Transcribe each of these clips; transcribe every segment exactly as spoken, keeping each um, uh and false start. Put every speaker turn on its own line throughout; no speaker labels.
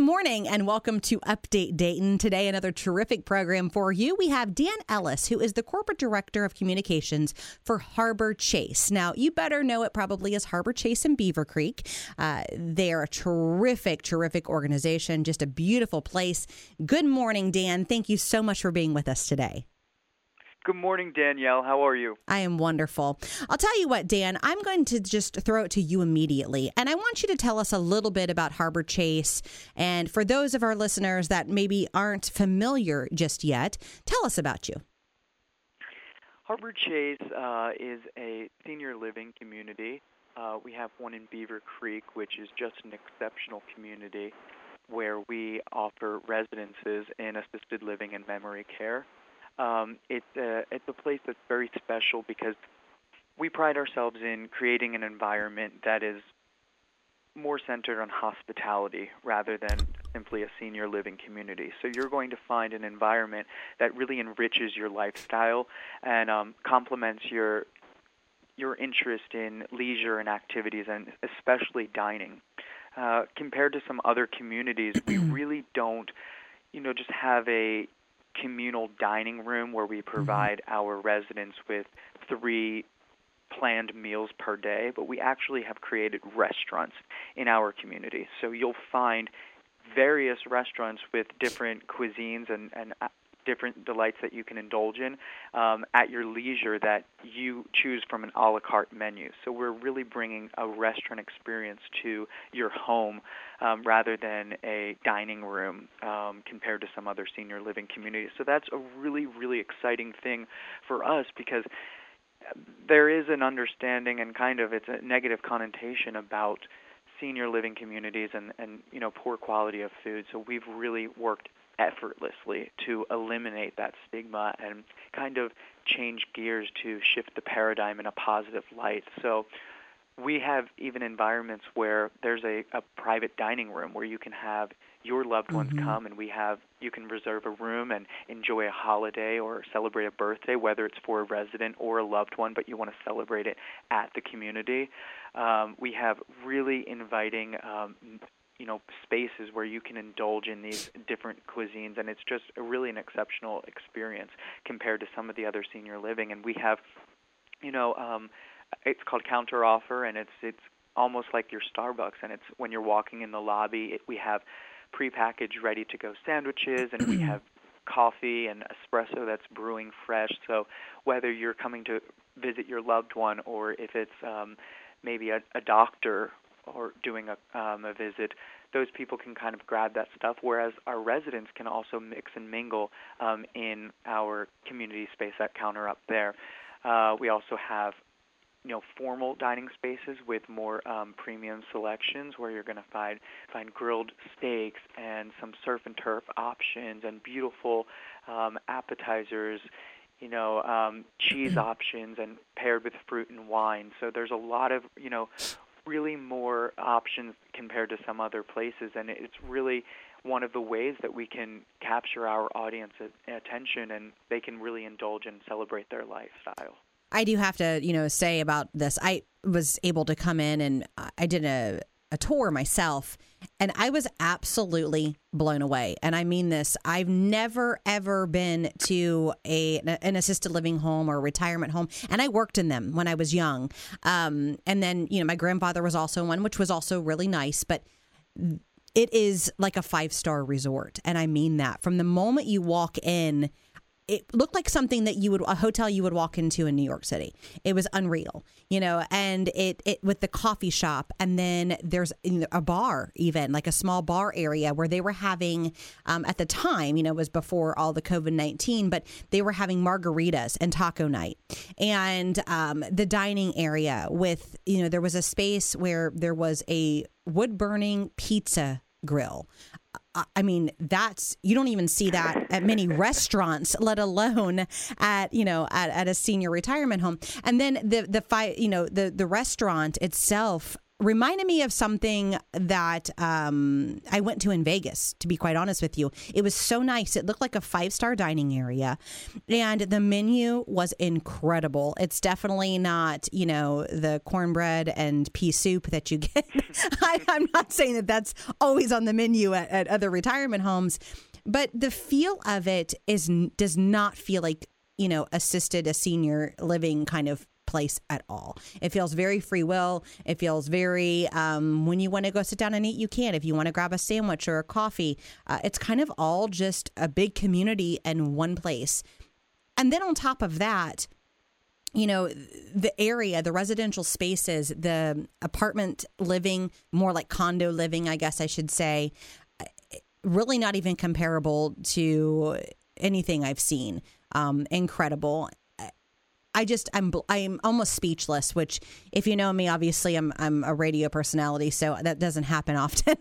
morning and welcome to Update Dayton. Today, another terrific program for you. We have Dan Ellis, who is the Corporate Director of Communications for Harbor Chase. Now, you better know it probably as Harbor Chase in Beaver Creek. Uh, they are a terrific, terrific organization, just a beautiful place. Good morning, Dan. Thank you so much for being with us today.
Good morning, Danielle. How are you?
I am wonderful. I'll tell you what, Dan, I'm going to just throw it to you immediately. And I want you to tell us a little bit about Harbor Chase. And for those of our listeners that maybe aren't familiar just yet, tell us about you.
Harbor Chase uh, is a senior living community. Uh, we have one in Beaver Creek, which is just an exceptional community where we offer residences in assisted living and memory care. Um, it's, a, it's a place that's very special because we pride ourselves in creating an environment that is more centered on hospitality rather than simply a senior living community. So you're going to find an environment that really enriches your lifestyle and um, complements your your interest in leisure and activities, and especially dining. Uh, compared to some other communities, we really don't, you know, just have a communal dining room where we provide our residents with three planned meals per day, but we actually have created restaurants in our community. So you'll find various restaurants with different cuisines and, and different delights that you can indulge in um, at your leisure that you choose from an a la carte menu. So we're really bringing a restaurant experience to your home um, rather than a dining room um, compared to some other senior living communities. So that's a really, really exciting thing for us because there is an understanding and kind of it's a negative connotation about senior living communities and, and you know poor quality of food. So we've really worked effortlessly to eliminate that stigma and kind of change gears to shift the paradigm in a positive light. So we have even environments where there's a, a private dining room where you can have your loved ones mm-hmm. come, and we have you can reserve a room and enjoy a holiday or celebrate a birthday, whether it's for a resident or a loved one, but you want to celebrate it at the community. Um, we have really inviting um, you know, spaces where you can indulge in these different cuisines, and it's just a really an exceptional experience compared to some of the other senior living. And we have, you know, um, it's called Counter Offer, and it's it's almost like your Starbucks, and it's when you're walking in the lobby, it, we have prepackaged, ready-to-go sandwiches, and we have coffee and espresso that's brewing fresh. So whether you're coming to visit your loved one or if it's um, maybe a, a doctor or doing a, um, a visit, those people can kind of grab that stuff, whereas our residents can also mix and mingle um, in our community space at Counter up there. Uh, we also have you know, formal dining spaces with more um, premium selections where you're going to find find grilled steaks and some surf and turf options and beautiful um, appetizers, you know, um, cheese options and paired with fruit and wine. So there's a lot of, you know, really more options compared to some other places, and it's really one of the ways that we can capture our audience's attention and they can really indulge and celebrate their lifestyle.
I do have to, you know, say about this, I was able to come in and I did a, a tour myself, and I was absolutely blown away. And I mean this, I've never, ever been to a an assisted living home or a retirement home, and I worked in them when I was young. Um, and then, you know, my grandfather was also one, which was also really nice, but it is like a five-star resort. And I mean that. From the moment you walk in, it looked like something that you would, a hotel you would walk into in New York City. It was unreal, you know, and it, it with the coffee shop. And then there's a bar, even like a small bar area where they were having, um, at the time, you know, it was before all the COVID nineteen, but they were having margaritas and taco night. And um, the dining area with, you know, there was a space where there was a wood burning pizza grill. I mean, that's, you don't even see that at many restaurants, let alone at, you know, at, at a senior retirement home. And then the, the five, you know, the, the restaurant itself reminded me of something that um, I went to in Vegas, to be quite honest with you. It was so nice. It looked like a five-star dining area, and the menu was incredible. It's definitely not, you know, the cornbread and pea soup that you get. I, I'm not saying that that's always on the menu at, at other retirement homes, but the feel of it is does not feel like, you know, assisted, a senior living kind of place at all. It feels very free will. It feels very, um, when you want to go sit down and eat, you can. If you want to grab a sandwich or a coffee, uh, it's kind of all just a big community in one place. And then on top of that, you know, the area, the residential spaces, the apartment living, more like condo living, I guess I should say, really not even comparable to anything I've seen. Um, incredible. I just I'm I'm almost speechless. Which, if you know me, obviously I'm I'm a radio personality, so that doesn't happen often.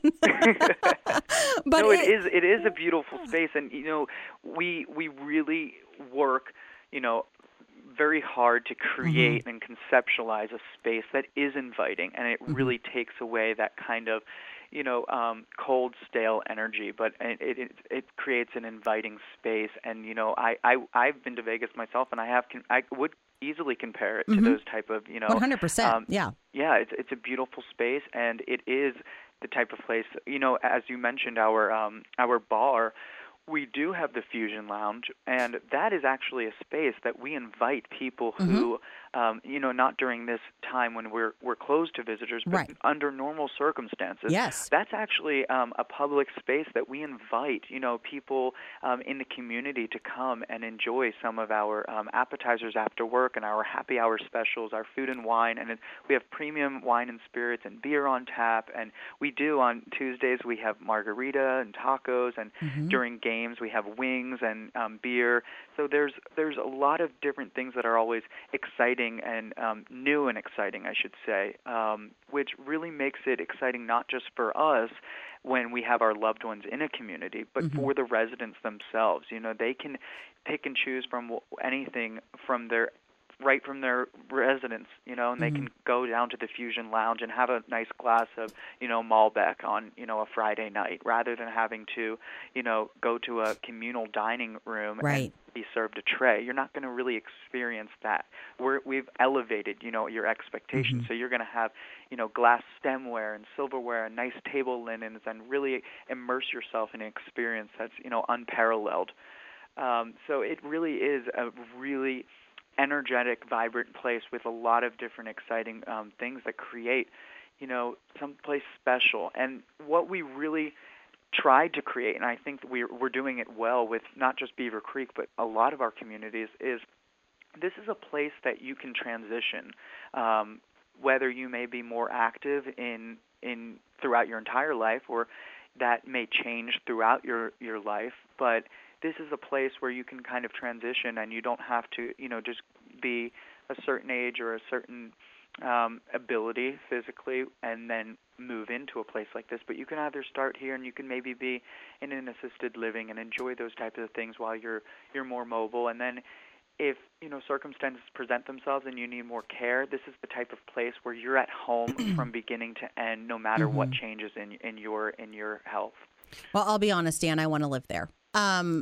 But
no, it,
it
is it is a beautiful space, and you know we we really work, you know, very hard to create mm-hmm. and conceptualize a space that is inviting, and it mm-hmm. really takes away that kind of, you know, um, cold, stale energy, but it, it it creates an inviting space. And you know, I, I I've been to Vegas myself, and I have I would easily compare it to mm-hmm. those type of, you know,
one hundred percent. Um, yeah,
yeah. It's it's a beautiful space, and it is the type of place. You know, as you mentioned, our um, our bar. We do have the Fusion Lounge, and that is actually a space that we invite people who, mm-hmm. um, you know, not during this time when we're we're closed to visitors, but
right.
under normal circumstances.
Yes.
That's actually um, a public space that we invite, you know, people um, in the community to come and enjoy some of our um, appetizers after work and our happy hour specials, our food and wine, and it, we have premium wine and spirits and beer on tap, and we do on Tuesdays we have margarita and tacos, and mm-hmm. during games we have wings and um, beer. So there's there's a lot of different things that are always exciting and um, new and exciting, I should say, um, which really makes it exciting not just for us when we have our loved ones in a community, but mm-hmm. for the residents themselves. You know, they can pick and choose from anything from their right from their residence, you know, and they mm-hmm. can go down to the Fusion Lounge and have a nice glass of, you know, Malbec on, you know, a Friday night, rather than having to, you know, go to a communal dining room
right.
and be served a tray. You're not going to really experience that. We're, we've elevated, you know, your expectations. Mm-hmm. So you're going to have, you know, glass stemware and silverware and nice table linens, and really immerse yourself in an experience that's, you know, unparalleled. Um, so it really is a really energetic, vibrant place with a lot of different exciting um, things that create, you know, someplace special. And what we really tried to create, and I think we're, we're doing it well with not just Beaver Creek, but a lot of our communities, is this is a place that you can transition, um, whether you may be more active in in throughout your entire life, or that may change throughout your, your life, but this is a place where you can kind of transition, and you don't have to, you know, just be a certain age or a certain um, ability physically and then move into a place like this. But you can either start here, and you can maybe be in an assisted living and enjoy those types of things while you're you're more mobile. And then if, you know, circumstances present themselves and you need more care, this is the type of place where you're at home from beginning to end, no matter mm-hmm. what changes in in your in your health.
Well, I'll be honest, Dan, I want to live there. Um,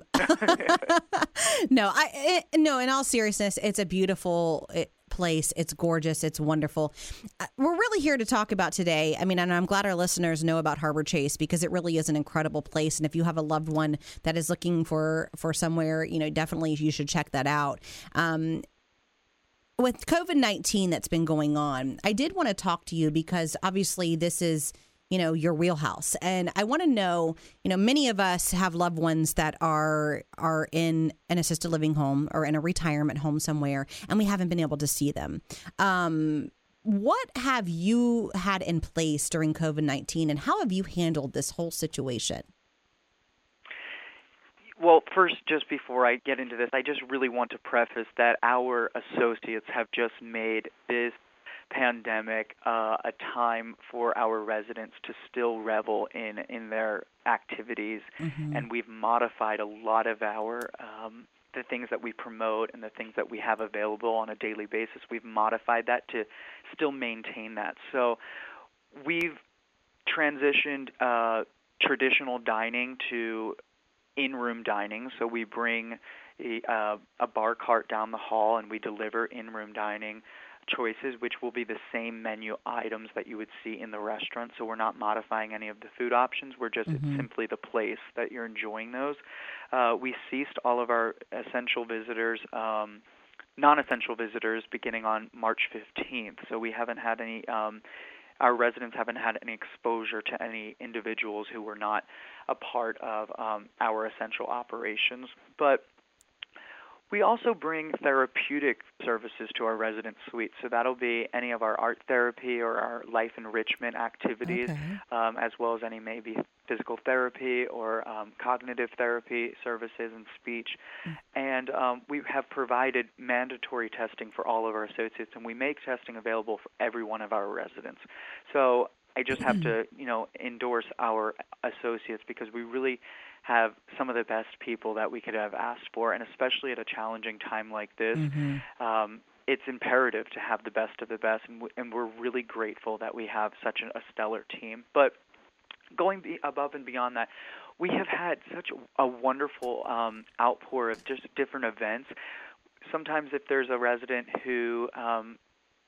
no, I, it, no, in all seriousness, it's a beautiful place. It's gorgeous. It's wonderful. Uh, we're really here to talk about today. I mean, and I'm glad our listeners know about Harbor Chase, because it really is an incredible place. And if you have a loved one that is looking for, for somewhere, you know, definitely you should check that out. Um, with COVID nineteen that's been going on, I did want to talk to you because obviously this is, you know, your wheelhouse. And I want to know, you know, many of us have loved ones that are are in an assisted living home or in a retirement home somewhere, and we haven't been able to see them. Um, what have you had in place during COVID nineteen, and how have you handled this whole situation?
Well, first, just before I get into this, I just really want to preface that our associates have just made this pandemic uh, a time for our residents to still revel in in their activities, mm-hmm. and we've modified a lot of our um, the things that we promote and the things that we have available on a daily basis. We've modified that to still maintain that. So we've transitioned uh, traditional dining to in-room dining. So we bring a, uh, a bar cart down the hall and we deliver in-room dining choices, which will be the same menu items that you would see in the restaurant. So we're not modifying any of the food options. We're just
Mm-hmm.
simply the place that you're enjoying those. Uh, we ceased all of our essential visitors, um, non-essential visitors, beginning on March fifteenth. So we haven't had any, um, our residents haven't had any exposure to any individuals who were not a part of um, our essential operations. But we also bring therapeutic services to our resident suite, so that'll be any of our art therapy or our life enrichment activities,
Okay.
um, as well as any maybe physical therapy or um, cognitive therapy services and speech. And um, we have provided mandatory testing for all of our associates, and we make testing available for every one of our residents. So I just have to, you know, endorse our associates because we really have some of the best people that we could have asked for, and especially at a challenging time like this,
Mm-hmm.
um, it's imperative to have the best of the best, and, w- and we're really grateful that we have such a, a stellar team. But going be above and beyond that, we have had such a, a wonderful um, outpour of just different events. Sometimes if there's a resident who um,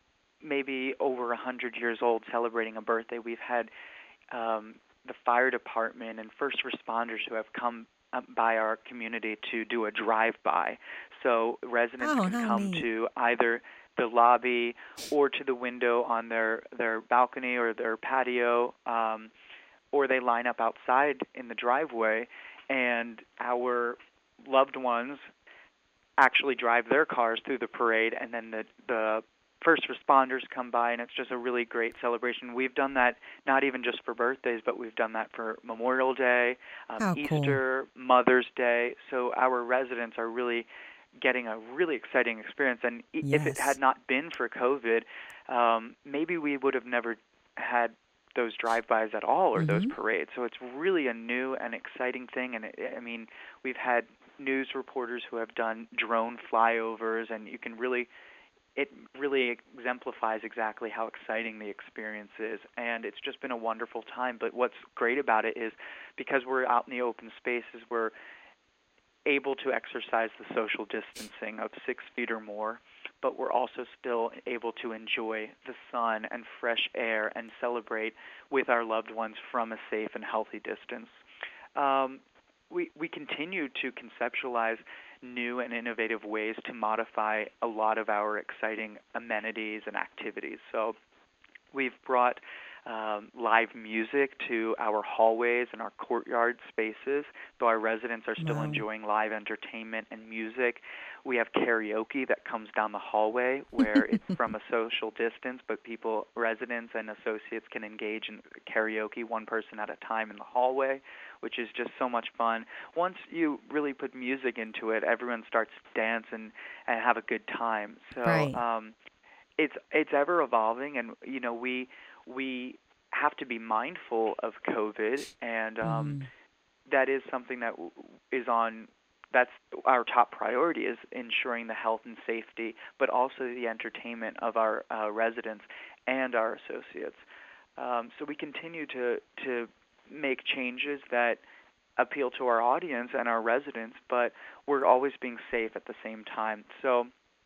maybe over one hundred years old celebrating a birthday, we've had um, the fire department and first responders who have come up by our community to do a drive-by. So residents
Oh,
can
how
come
neat.
to either the lobby or to the window on their, their balcony or their patio, um, or they line up outside in the driveway, and our loved ones actually drive their cars through the parade, and then the, the first responders come by, and it's just a really great celebration. We've done that not even just for birthdays, but we've done that for Memorial Day, um,
How cool.
Easter, Mother's Day. So our residents are really getting a really exciting experience. And i- if it
Yes.
had not been for COVID, um, maybe we would have never had those drive-bys at all or those
Mm-hmm.
parades. So it's really a new and exciting thing. And it, I mean, we've had news reporters who have done drone flyovers, and you can really it really exemplifies exactly how exciting the experience is, and it's just been a wonderful time. But what's great about it is because we're out in the open spaces, we're able to exercise the social distancing of six feet or more, but we're also still able to enjoy the sun and fresh air and celebrate with our loved ones from a safe and healthy distance. Um, we, we continue to conceptualize new and innovative ways to modify a lot of our exciting amenities and activities. So we've brought um, live music to our hallways and our courtyard spaces, so our residents are still
Wow.
enjoying live entertainment and music. We have karaoke that comes down the hallway where it's from a social distance, but people, residents and associates can engage in karaoke one person at a time in the hallway, which is just so much fun. Once you really put music into it, everyone starts to dance and, and have a good time. So
Right.
um, it's it's ever evolving, and you know we we have to be mindful of COVID, and um,
Mm-hmm.
that is something that w- is on. That's our top priority, is ensuring the health and safety, but also the entertainment of our uh, residents and our associates. Um, so we continue to to make changes that appeal to our audience and our residents, but we're always being safe at the same time. So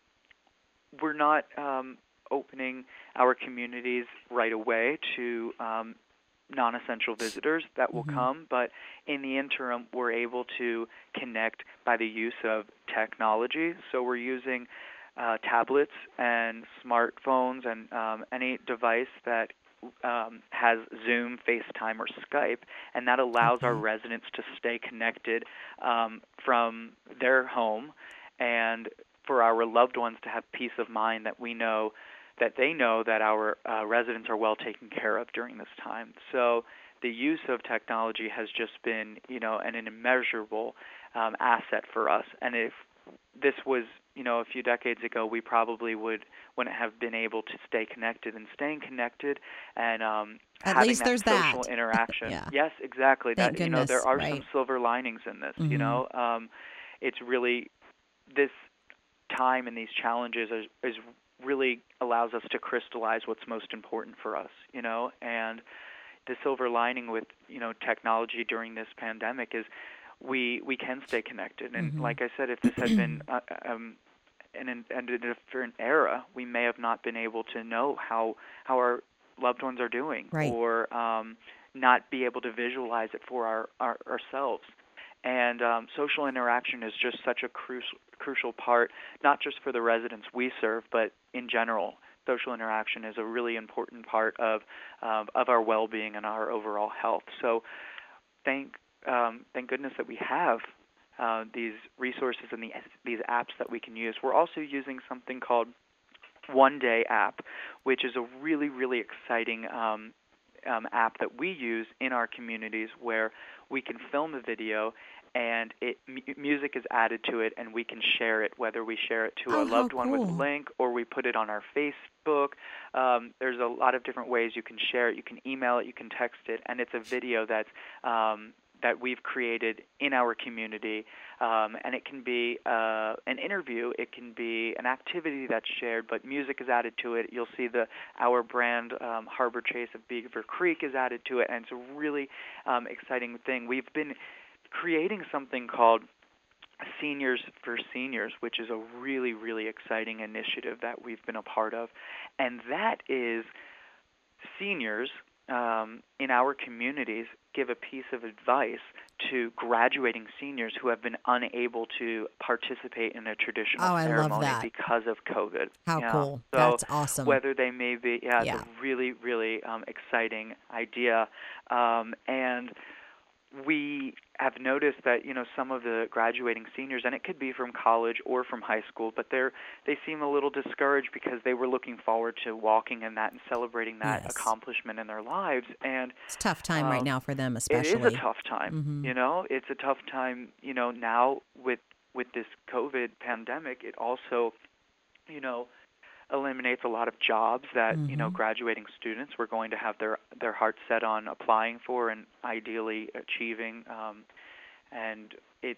we're not um, opening our communities right away to um, non-essential visitors that will
Mm-hmm.
come, but in the interim, we're able to connect by the use of technology. So we're using uh, tablets and smartphones and um, any device that um, has Zoom, FaceTime, or Skype, and that allows our
Okay.
residents to stay connected um, from their home, and for our loved ones to have peace of mind that we know that they know that our uh, residents are well taken care of during this time. So the use of technology has just been, you know, an immeasurable um, asset for us. And if this was, you know, a few decades ago, we probably would wouldn't have been able to stay connected. And staying connected and um,
At
having
least
that
there's
social
that.
interaction.
Yeah.
Yes, exactly.
Thank
That you know, there
goodness.
are
Right.
some silver linings in this. You
Mm-hmm.
know, um, it's really this time and these challenges is, is really allows us to crystallize what's most important for us, you know, and the silver lining with, you know, technology during this pandemic is we we can stay connected. And
Mm-hmm.
like I said, if this had been uh, um, in, an, in a different era, we may have not been able to know how how our loved ones are doing,
right.
or um, not be able to visualize it for our, our ourselves. And um, social interaction is just such a crucial crucial part, not just for the residents we serve, but in general. Social interaction is a really important part of um, of our well-being and our overall health. So, thank um, thank goodness that we have uh, these resources and the, these apps that we can use. We're also using something called One Day app, which is a really really exciting um, um, app that we use in our communities, where we can film a video and it m- music is added to it, and we can share it, whether we share it to
Oh,
a loved
how
one with a
cool.
link or we put it on our Facebook. Um, there's a lot of different ways you can share it. You can email it, you can text it, and it's a video that's um, that we've created in our community. Um, and it can be uh, an interview, it can be an activity that's shared, but music is added to it. You'll see the our brand, um, Harbor Chase of Beaver Creek, is added to it, and it's a really um, exciting thing. We've been creating something called Seniors for Seniors, which is a really, really exciting initiative that we've been a part of. And that is seniors um, in our communities give a piece of advice to graduating seniors who have been unable to participate in a traditional
Oh, I love
ceremony
that.
because of COVID.
How
Yeah.
cool.
So
That's awesome.
whether they may be, yeah, it's
Yeah.
a really, really um, exciting idea. Um, and we have noticed that, you know, some of the graduating seniors, and it could be from college or from high school, but they're they seem a little discouraged because they were looking forward to walking in that and celebrating that
Yes.
accomplishment in their lives. And
It's a tough time
um,
right now for them,
it
especially.
is a tough time.
Mm-hmm.
You know, it's a tough time. You know, now with with this COVID pandemic, it also, you know, eliminates a lot of jobs that,
mm-hmm.
you know, graduating students were going to have their their hearts set on applying for and ideally achieving. Um, and it's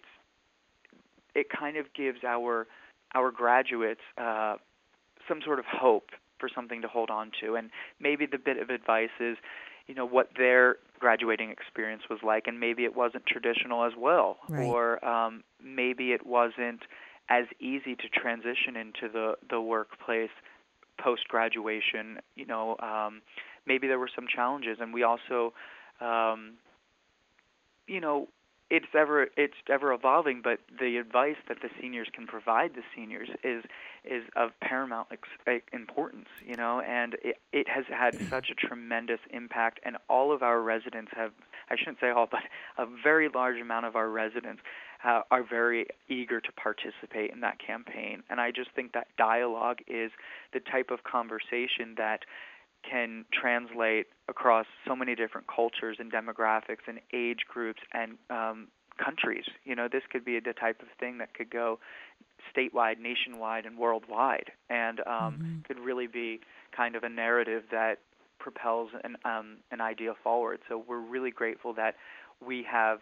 it kind of gives our our graduates uh, some sort of hope for something to hold on to. And maybe the bit of advice is, you know, what their graduating experience was like, and maybe it wasn't traditional as well,
Right.
or um, maybe it wasn't as easy to transition into the, the workplace post-graduation. You know, um, maybe there were some challenges, and we also, um, you know, it's ever it's ever evolving. But the advice that the seniors can provide the seniors is is of paramount ex- importance. You know, and it it has had such a tremendous impact, and all of our residents have. I shouldn't say all, but a very large amount of our residents uh, are very eager to participate in that campaign. And I just think that dialogue is the type of conversation that can translate across so many different cultures and demographics and age groups and um, countries. You know, this could be the type of thing that could go statewide, nationwide, and worldwide, and um,
mm-hmm.
could really be kind of a narrative that propels an um, an idea forward. So we're really grateful that we have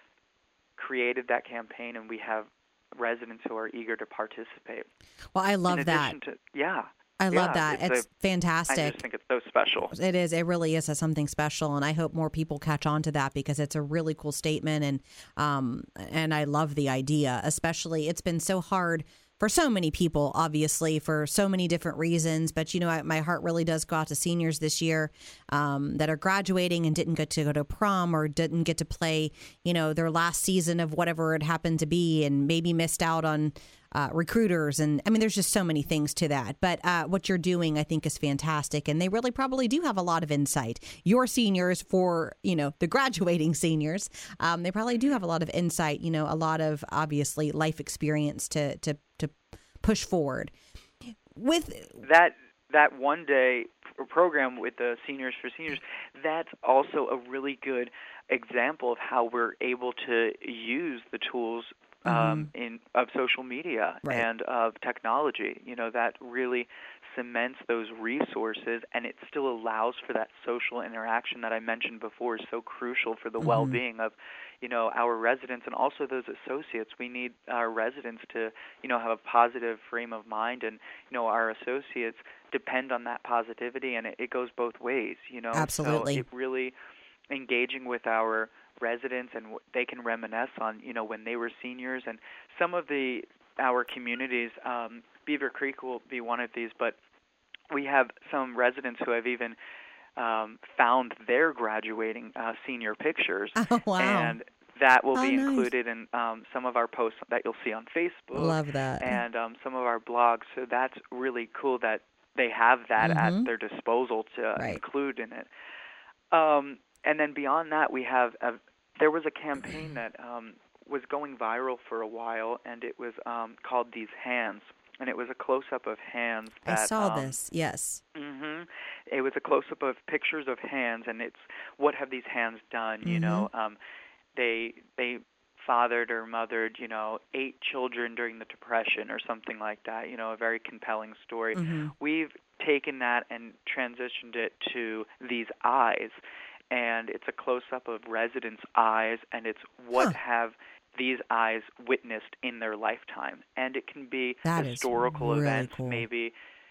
created that campaign and we have residents who are eager to participate.
Well, I love
In
that.
addition to, yeah.
I
yeah,
love that.
It's,
It's
a,
fantastic.
I just think it's so special.
It is. It really is a something special, and I hope more people catch on to that because it's a really cool statement, and um, and I love the idea. Especially, it's been so hard for so many people, obviously, for so many different reasons. But, you know, I, my heart really does go out to seniors this year um, that are graduating and didn't get to go to prom or didn't get to play, you know, their last season of whatever it happened to be and maybe missed out on uh, recruiters. And I mean, there's just so many things to that. But uh, what you're doing, I think, is fantastic. And they really probably do have a lot of insight. Your seniors for, you know, the graduating seniors, um, they probably do have a lot of insight, you know, a lot of obviously life experience to to to push forward with
that that one day program with the Seniors for Seniors. That's also a really good example of how we're able to use the tools um,
mm-hmm.
in of social media
right.
and of technology. You know, that really cements those resources, and it still allows for that social interaction that I mentioned before is so crucial for the
mm-hmm.
well-being of, you know, our residents and also those associates. We need our residents to, you know, have a positive frame of mind, and, you know, our associates depend on that positivity, and it, it goes both ways, you know.
Absolutely.
So it really engaging with our residents, and w- they can reminisce on, you know, when they were seniors. And some of the our communities, um, Beaver Creek will be one of these, but we have some residents who have even um, found their graduating uh, senior pictures,
Oh, wow.
and that will
Oh,
be
nice.
included in um, some of our posts that you'll see on Facebook
Love that.
and um, some of our blogs. So that's really cool that they have that
Mm-hmm.
at their disposal to
Right.
include in it. Um, and then beyond that, we have a, there was a campaign that um, was going viral for a while, and it was um, called These Hands, and it was a close-up of hands. That,
I saw
um,
this, yes.
hmm It was a close-up of pictures of hands, and it's what have these hands done? You
Mm-hmm.
know, um, they they fathered or mothered, you know, eight children during the Depression or something like that. You know, a very compelling story.
Mm-hmm.
We've taken that and transitioned it to these eyes, and it's a close-up of residents' eyes, and it's what
Huh.
have these eyes witnessed in their lifetime. And it can be
That is
historical
really
events,
cool.
maybe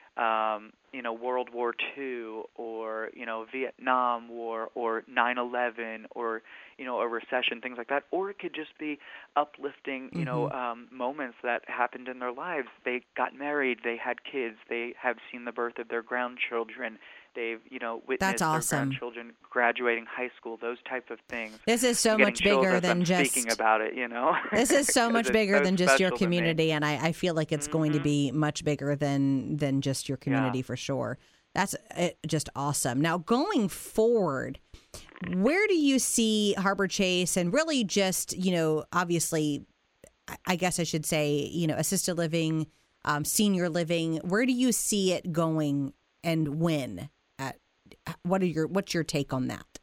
um, you know, World War Two, or, you know, Vietnam War, or nine eleven, or, you know, a recession, things like that. Or it could just be uplifting, you know,
Mm-hmm.
um, moments that happened in their lives. They got married, they had kids, they have seen the birth of their grandchildren, they've, you know, witnessed
That's awesome.
their grandchildren graduating high school, those type of things.
This is so
I'm getting
much
chills
bigger
as
than
I'm
just
speaking about it, you know.
This is so
'Cause
much
it's
bigger
so
than just your
special to me.
community, and I, I feel like it's going to
Mhm.
be much bigger than than just your community
Yeah.
for sure. That's uh, just awesome. Now, going forward, where do you see Harbor Chase, and really just, you know, obviously, I- I guess I should say, you know, assisted living, um, senior living. Where do you see it going, and when? At what are your what's your take on that?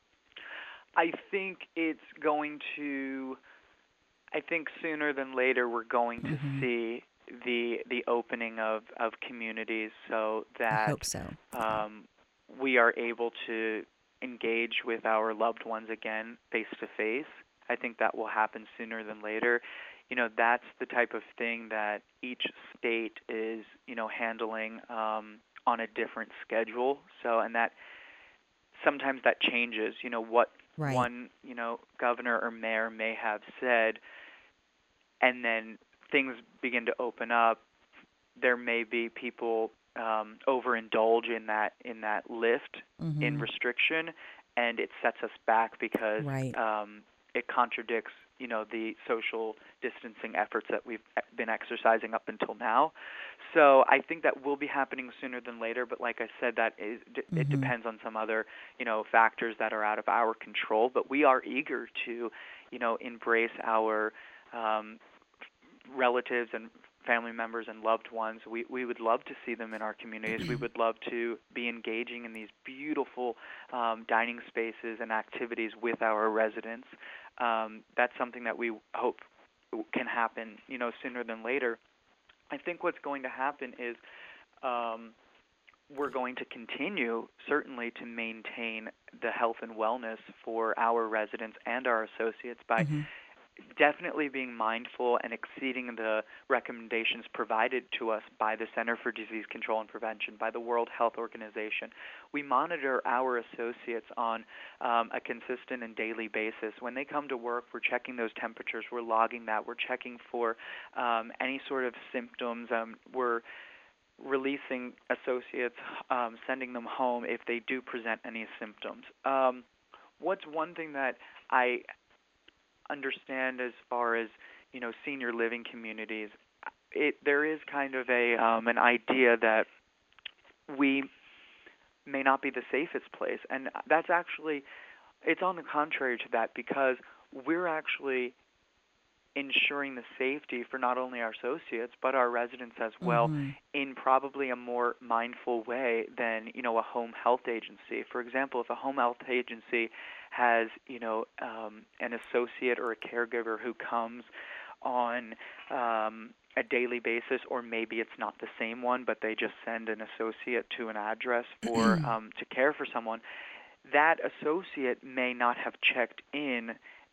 I think it's going to, I think sooner than later we're going to
Mhm.
see the the opening of, of communities so
I
that
hope so.
um, we are able to engage with our loved ones again face to face. I think that will happen sooner than later. You know, that's the type of thing that each state is, you know, handling um, on a different schedule. So, and that sometimes that changes. You know, what
Right.
one, you know, governor or mayor may have said, and then things begin to open up. There may be people um, overindulge in that in that lift
Mhm.
in restriction, and it sets us back because
Right.
um, it contradicts, you know, the social distancing efforts that we've been exercising up until now. So I think that will be happening sooner than later. But like I said, that is, it
Mhm.
depends on some other, you know, factors that are out of our control. But we are eager to, you know, embrace our um, relatives and family members and loved ones. We we would love to see them in our communities. We would love to be engaging in these beautiful um, dining spaces and activities with our residents. Um, that's something that we hope can happen, you know, sooner than later. I think what's going to happen is um, we're going to continue, certainly, to maintain the health and wellness for our residents and our associates by
Mhm.
definitely being mindful and exceeding the recommendations provided to us by the Center for Disease Control and Prevention, by the World Health Organization. We monitor our associates on um, a consistent and daily basis. When they come to work, we're checking those temperatures, we're logging that, we're checking for um, any sort of symptoms. Um, we're releasing associates, um, sending them home if they do present any symptoms. Um, what's one thing that I understand as far as, you know, senior living communities, it there is kind of a um, an idea that we may not be the safest place, and that's actually, it's on the contrary to that, because we're actually ensuring the safety for not only our associates but our residents as well,
Mhm.
in probably a more mindful way than, you know, a home health agency. For example, if a home health agency has, you know, um, an associate or a caregiver who comes on um, a daily basis, or maybe it's not the same one, but they just send an associate to an address for um, to care for someone, that associate may not have checked in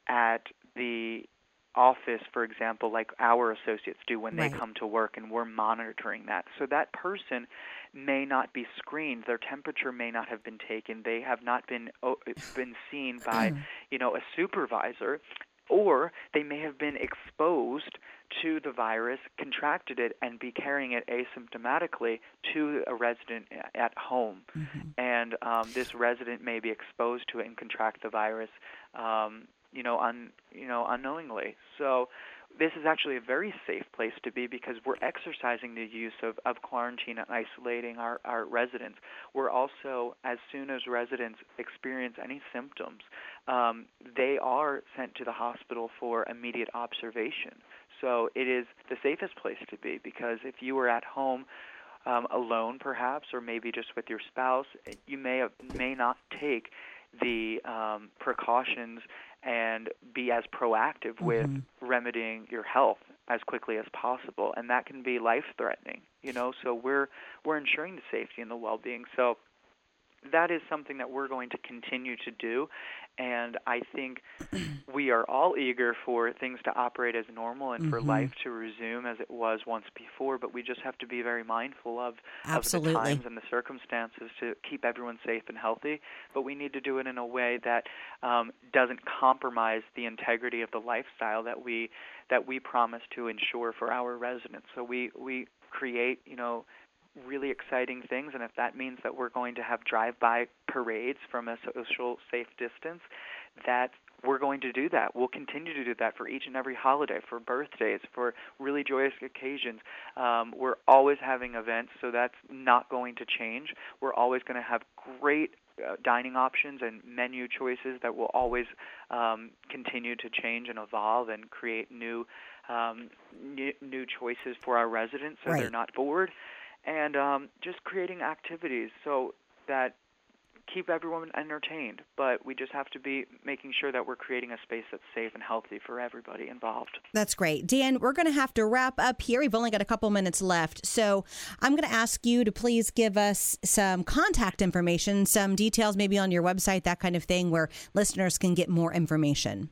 at the office, for example, like our associates do when they
Right.
come to work, and we're monitoring that. So that person may not be screened. Their temperature may not have been taken. They have not been oh, been seen by, you know, a supervisor, or they may have been exposed to the virus, contracted it, and be carrying it asymptomatically to a resident at home.
Mm-hmm.
And um, this resident may be exposed to it and contract the virus, um, you know, un, you know, unknowingly. So this is actually a very safe place to be because we're exercising the use of, of quarantine and isolating our, our residents. We're also, as soon as residents experience any symptoms, um, they are sent to the hospital for immediate observation. So it is the safest place to be because if you were at home um, alone perhaps, or maybe just with your spouse, you may have, may not take the um, precautions and be as proactive with
Mm-hmm.
remedying your health as quickly as possible, and that can be life-threatening. You know, so we're we're ensuring the safety and the well-being. So that is something that we're going to continue to do, and I think we are all eager for things to operate as normal and for
Mm-hmm.
life to resume as it was once before, but we just have to be very mindful of, of the
Absolutely.
times and the circumstances to keep everyone safe and healthy, but we need to do it in a way that um, doesn't compromise the integrity of the lifestyle that we that we promise to ensure for our residents. So we, we create, you know, really exciting things, and if that means that we're going to have drive-by parades from a social safe distance, that we're going to do that. We'll continue to do that for each and every holiday, for birthdays, for really joyous occasions. Um, we're always having events, so that's not going to change. We're always going to have great uh, dining options and menu choices that will always um, continue to change and evolve and create new, um, new, new choices for our residents so
Right.
they're not bored. And um, just creating activities so that keep everyone entertained, but we just have to be making sure that we're creating a space that's safe and healthy for everybody involved.
That's great. Dan, we're going to have to wrap up here. We've only got a couple minutes left. So I'm going to ask you to please give us some contact information, some details maybe on your website, that kind of thing, where listeners can get more information.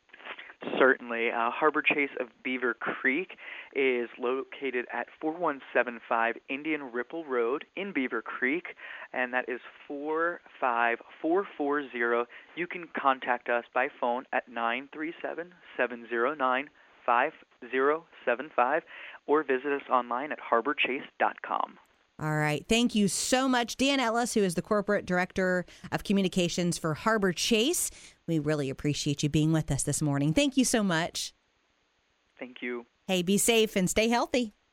Certainly. Uh, Harbor Chase of Beaver Creek is located at four one seven five Indian Ripple Road in Beaver Creek, and that is four five four four zero. You can contact us by phone at nine three seven, seven zero nine, five zero seven five or visit us online at harbor chase dot com.
All right. Thank you so much, Dan Ellis, who is the Corporate Director of Communications for Harbor Chase. We really appreciate you being with us this morning. Thank you so much.
Thank you.
Hey, be safe and stay healthy.